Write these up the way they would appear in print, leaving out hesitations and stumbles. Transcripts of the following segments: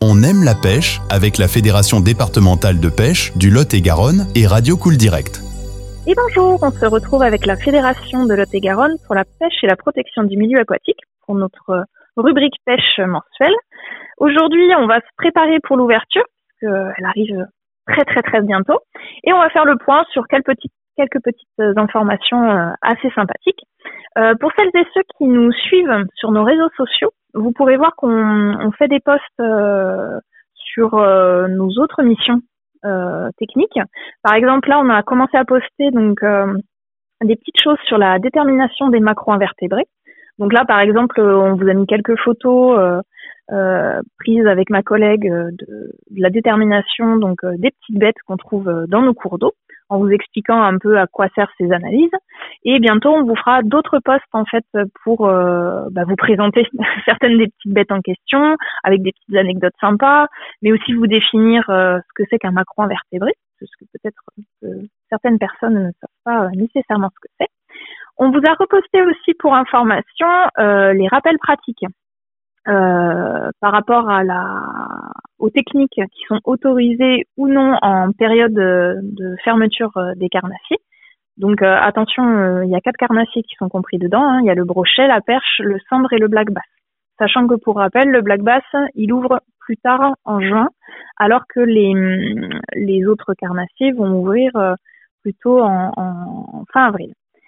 On aime la pêche avec la Fédération départementale de pêche du Lot-et-Garonne et Radio Cool Direct. Et bonjour, on se retrouve avec la Fédération de Lot-et-Garonne pour la pêche et la protection du milieu aquatique pour notre rubrique pêche mensuelle. Aujourd'hui, on va se préparer pour l'ouverture, parce qu'elle arrive très bientôt, et on va faire le point sur quelques petites informations assez sympathiques. Pour celles et ceux qui nous suivent sur nos réseaux sociaux, vous pourrez voir qu'on fait des posts sur nos autres missions techniques. Par exemple, là, on a commencé à poster des petites choses sur la détermination des macro-invertébrés. Donc là, par exemple, on vous a mis quelques photos prises avec ma collègue de la détermination des petites bêtes qu'on trouve dans nos cours d'eau, en vous expliquant un peu à quoi servent ces analyses. Et bientôt, on vous fera d'autres posts en fait pour vous présenter certaines des petites bêtes en question, avec des petites anecdotes sympas, mais aussi vous définir ce que c'est qu'un macro-invertébré, parce que peut-être certaines personnes ne savent pas nécessairement ce que c'est. On vous a reposté aussi pour information les rappels pratiques par rapport aux techniques qui sont autorisées ou non en période de fermeture des carnassiers. Donc attention, il y a 4 carnassiers qui sont compris dedans. Il y a le brochet, la perche, le sambre et le black bass. Sachant que pour rappel, le black bass, il ouvre plus tard en juin, alors que les autres carnassiers vont ouvrir plutôt en fin avril.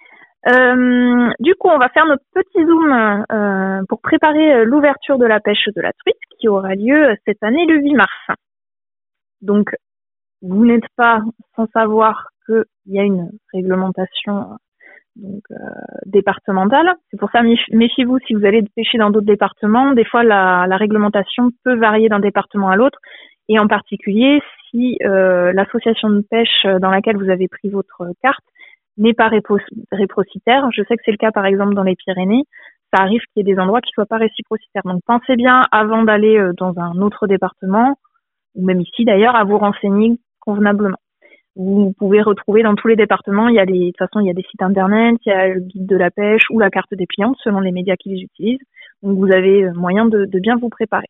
Du coup, on va faire notre petit zoom pour préparer l'ouverture de la pêche de la truite qui aura lieu cette année le 8 mars. Donc, vous n'êtes pas sans savoir qu'il y a une réglementation départementale. C'est pour ça, méfiez-vous si vous allez pêcher dans d'autres départements. Des fois, la réglementation peut varier d'un département à l'autre. Et en particulier, si l'association de pêche dans laquelle vous avez pris votre carte n'est pas réciprocitaire. Je sais que c'est le cas, par exemple, dans les Pyrénées. Ça arrive qu'il y ait des endroits qui soient pas réciprocitaires. Donc, pensez bien, avant d'aller dans un autre département, ou même ici d'ailleurs, à vous renseigner convenablement. Vous pouvez retrouver dans tous les départements, de toute façon, il y a des sites internet, il y a le guide de la pêche ou la carte des clients, selon les médias qu'ils utilisent. Donc, vous avez moyen de bien vous préparer.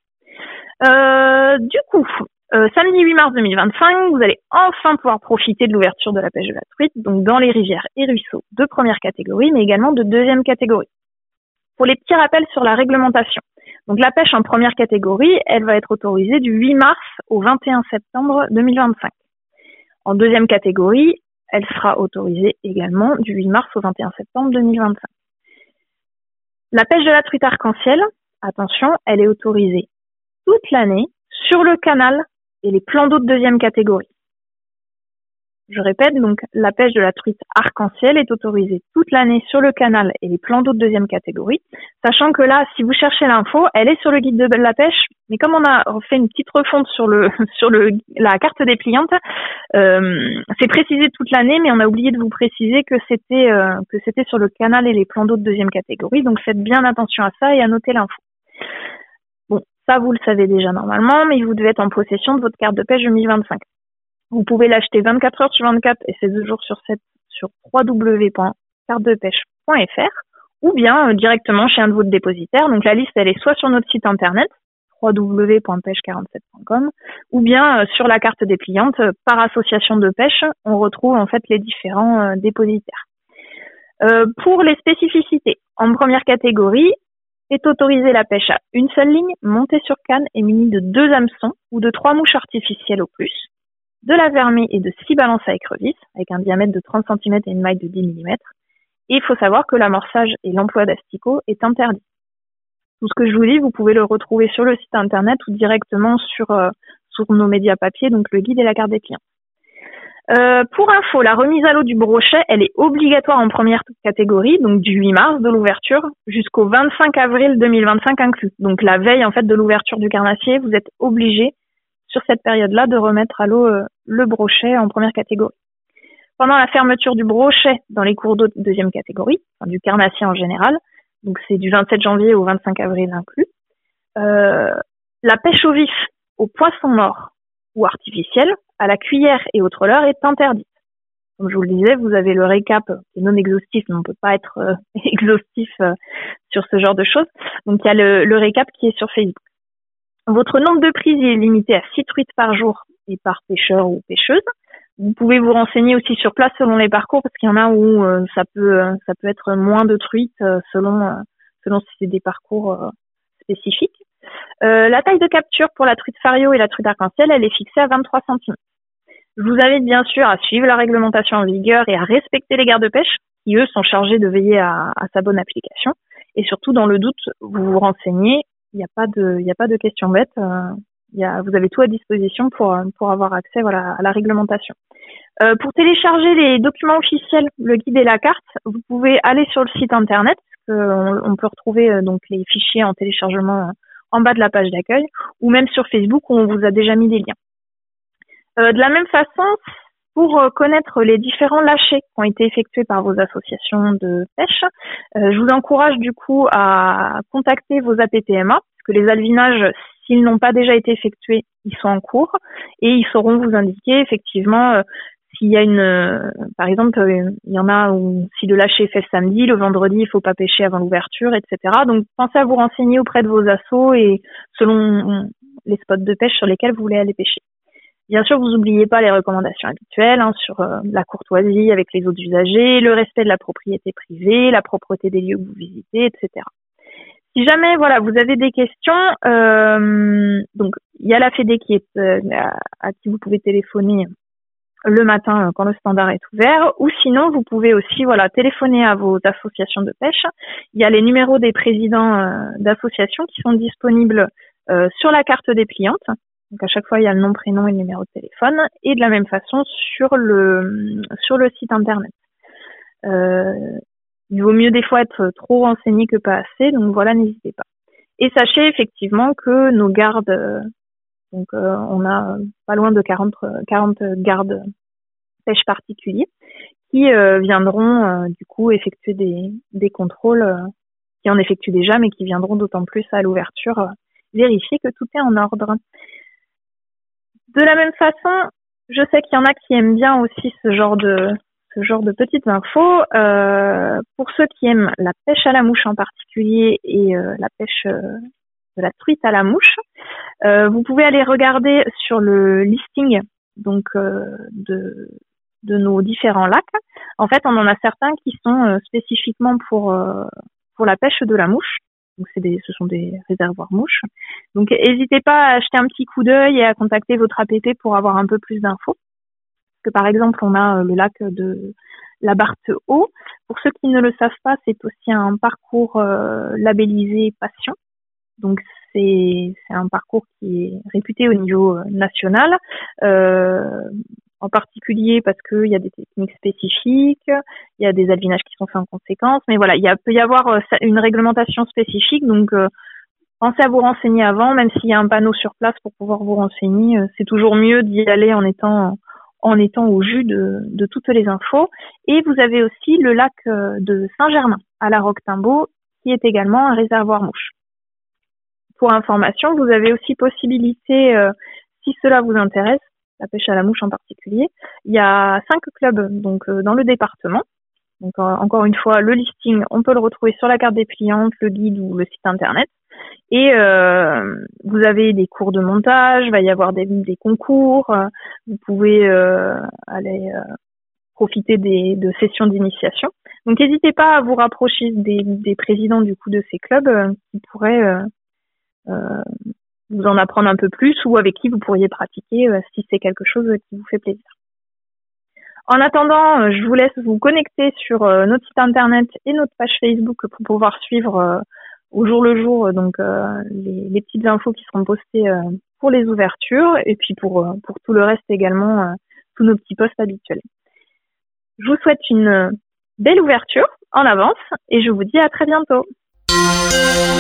Du coup, samedi 8 mars 2025, vous allez enfin pouvoir profiter de l'ouverture de la pêche de la truite, donc dans les rivières et ruisseaux de première catégorie, mais également de deuxième catégorie. Pour les petits rappels sur la réglementation. Donc la pêche en première catégorie, elle va être autorisée du 8 mars au 21 septembre 2025. En deuxième catégorie, elle sera autorisée également du 8 mars au 21 septembre 2025. La pêche de la truite arc-en-ciel, attention, elle est autorisée toute l'année sur le canal et les plans d'eau de deuxième catégorie. Je répète, donc la pêche de la truite arc-en-ciel est autorisée toute l'année sur le canal et les plans d'eau de deuxième catégorie, sachant que là, si vous cherchez l'info, elle est sur le guide de la pêche, mais comme on a fait une petite refonte sur la carte dépliante, c'est précisé toute l'année, mais on a oublié de vous préciser que c'était sur le canal et les plans d'eau de deuxième catégorie, donc faites bien attention à ça et à noter l'info. Bon, ça vous le savez déjà normalement, mais vous devez être en possession de votre carte de pêche 2025. Vous pouvez l'acheter 24 heures sur 24 et 7 jours sur 7 sur www.cartedepêche.fr ou bien directement chez un de vos dépositaires. Donc la liste, elle est soit sur notre site internet www.pêche47.com ou bien sur la carte dépliante par association de pêche. On retrouve en fait les différents dépositaires. Pour les spécificités, en première catégorie, est autorisée la pêche à une seule ligne, montée sur canne et munie de 2 hameçons ou de 3 mouches artificielles au plus, de la vermée et de 6 balances à écrevisse, avec un diamètre de 30 cm et une maille de 10 mm. Et il faut savoir que l'amorçage et l'emploi d'asticots est interdit. Tout ce que je vous dis, vous pouvez le retrouver sur le site internet ou directement sur nos médias papier, donc le guide et la carte des clients. Pour info, la remise à l'eau du brochet, elle est obligatoire en première catégorie, donc du 8 mars de l'ouverture jusqu'au 25 avril 2025 inclus. Donc la veille en fait de l'ouverture du carnassier, vous êtes obligé sur cette période-là de remettre à l'eau le brochet en première catégorie. Pendant la fermeture du brochet dans les cours d'eau de deuxième catégorie, enfin, du carnassier en général, donc c'est du 27 janvier au 25 avril inclus, la pêche au vif, au poisson mort ou artificiel, à la cuillère et autres leurres est interdite. Comme je vous le disais, vous avez le récap qui est non exhaustif, mais on ne peut pas être exhaustif sur ce genre de choses. Donc il y a le récap qui est sur Facebook. Votre nombre de prises est limité à 6 truites par jour et par pêcheur ou pêcheuse. Vous pouvez vous renseigner aussi sur place selon les parcours parce qu'il y en a où ça peut être moins de truites selon si c'est des parcours spécifiques. La taille de capture pour la truite fario et la truite arc-en-ciel, elle est fixée à 23 cm. Je vous invite bien sûr à suivre la réglementation en vigueur et à respecter les gardes-pêche qui, eux, sont chargés de veiller à sa bonne application. Et surtout, dans le doute, vous vous renseignez. Il n'y a pas de questions bêtes. Vous avez tout à disposition pour avoir accès à la réglementation. Pour télécharger les documents officiels, le guide et la carte, vous pouvez aller sur le site internet. On peut retrouver donc les fichiers en téléchargement en bas de la page d'accueil, ou même sur Facebook où on vous a déjà mis des liens. De la même façon, pour connaître les différents lâchers qui ont été effectués par vos associations de pêche, je vous encourage du coup à contacter vos APPMA, parce que les alevinages, s'ils n'ont pas déjà été effectués, ils sont en cours, et ils sauront vous indiquer effectivement s'il y a par exemple, il y en a où si le lâcher est fait samedi, le vendredi, il faut pas pêcher avant l'ouverture, etc. Donc, pensez à vous renseigner auprès de vos assos et selon les spots de pêche sur lesquels vous voulez aller pêcher. Bien sûr, vous n'oubliez pas les recommandations habituelles sur la courtoisie avec les autres usagers, le respect de la propriété privée, la propreté des lieux que vous visitez, etc. Si jamais vous avez des questions, donc il y a la Fédé qui est à qui vous pouvez téléphoner le matin quand le standard est ouvert, ou sinon vous pouvez aussi téléphoner à vos associations de pêche. Il y a les numéros des présidents d'associations qui sont disponibles sur la carte dépliante. Donc à chaque fois il y a le nom, prénom et le numéro de téléphone, et de la même façon sur le site internet. Il vaut mieux des fois être trop renseigné que pas assez, donc n'hésitez pas. Et sachez effectivement que nos gardes, on a pas loin de 40 gardes pêche particuliers qui viendront du coup effectuer des contrôles, qui en effectuent déjà, mais qui viendront d'autant plus à l'ouverture vérifier que tout est en ordre. De la même façon, je sais qu'il y en a qui aiment bien aussi ce genre de petites infos. Pour ceux qui aiment la pêche à la mouche en particulier et la pêche de la truite à la mouche, vous pouvez aller regarder sur le listing de nos différents lacs. En fait, on en a certains qui sont spécifiquement pour la pêche de la mouche. Donc ce sont des réservoirs mouches. Donc n'hésitez pas à jeter un petit coup d'œil et à contacter votre APP pour avoir un peu plus d'infos. Parce que par exemple, on a le lac de la Barthe-Haut. Pour ceux qui ne le savent pas, c'est aussi un parcours labellisé Passion. Donc c'est un parcours qui est réputé au niveau national. En particulier parce qu'il y a des techniques spécifiques, il y a des alevinages qui sont faits en conséquence, mais peut y avoir une réglementation spécifique, donc pensez à vous renseigner avant, même s'il y a un panneau sur place pour pouvoir vous renseigner, c'est toujours mieux d'y aller en étant au jus de toutes les infos. Et vous avez aussi le lac de Saint-Germain à la Roque-Timbaud, qui est également un réservoir mouche. Pour information, vous avez aussi possibilité, si cela vous intéresse, la pêche à la mouche en particulier. Il y a 5 clubs dans le département. Donc encore une fois, le listing, on peut le retrouver sur la carte dépliante, le guide ou le site internet. Et vous avez des cours de montage, il va y avoir des concours. Vous pouvez aller profiter de sessions d'initiation. Donc n'hésitez pas à vous rapprocher des présidents du coup de ces clubs qui pourraient vous en apprendre un peu plus ou avec qui vous pourriez pratiquer si c'est quelque chose qui vous fait plaisir. En attendant, je vous laisse vous connecter sur notre site internet et notre page Facebook pour pouvoir suivre au jour le jour les petites infos qui seront postées pour les ouvertures et puis pour tout le reste également, tous nos petits posts habituels. Je vous souhaite une belle ouverture en avance et je vous dis à très bientôt.